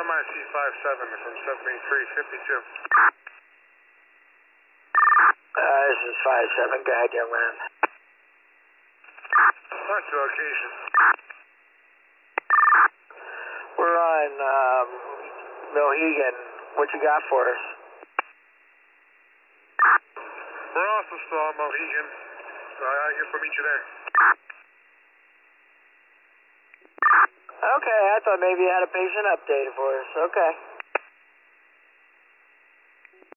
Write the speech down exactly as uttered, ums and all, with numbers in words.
M I C five seven from seventy-three fifty-two. Uh, this is five seven. Go ahead, young man. What's your location? We're on um, Mohegan. What you got for us? We're also still on Mohegan, so I guess we'll meet you there. Okay, I thought maybe you had a patient update for us. Okay.